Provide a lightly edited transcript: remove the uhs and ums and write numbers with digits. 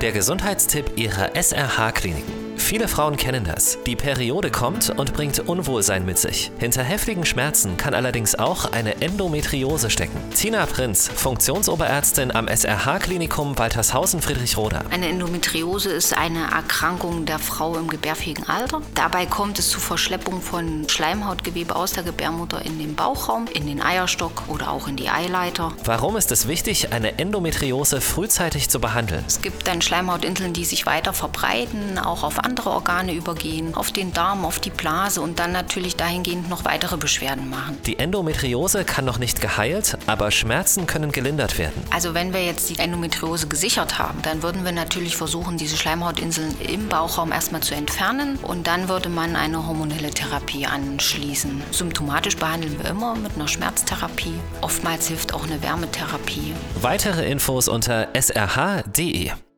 Der Gesundheitstipp Ihrer SRH-Kliniken. Viele Frauen kennen das. Die Periode kommt und bringt Unwohlsein mit sich. Hinter heftigen Schmerzen kann allerdings auch eine Endometriose stecken. Tina Prinz, Funktionsoberärztin am SRH-Klinikum Waltershausen-Friedrichroda. Eine Endometriose ist eine Erkrankung der Frau im gebärfähigen Alter. Dabei kommt es zu Verschleppung von Schleimhautgewebe aus der Gebärmutter in den Bauchraum, in den Eierstock oder auch in die Eileiter. Warum ist es wichtig, eine Endometriose frühzeitig zu behandeln? Es gibt dann Schleimhautinseln, die sich weiter verbreiten, auch auf andere Organe übergehen, auf den Darm, auf die Blase und dann natürlich dahingehend noch weitere Beschwerden machen. Die Endometriose kann noch nicht geheilt, aber Schmerzen können gelindert werden. Also wenn wir jetzt die Endometriose gesichert haben, dann würden wir natürlich versuchen, diese Schleimhautinseln im Bauchraum erstmal zu entfernen und dann würde man eine hormonelle Therapie anschließen. Symptomatisch behandeln wir immer mit einer Schmerztherapie. Oftmals hilft auch eine Wärmetherapie. Weitere Infos unter srh.de.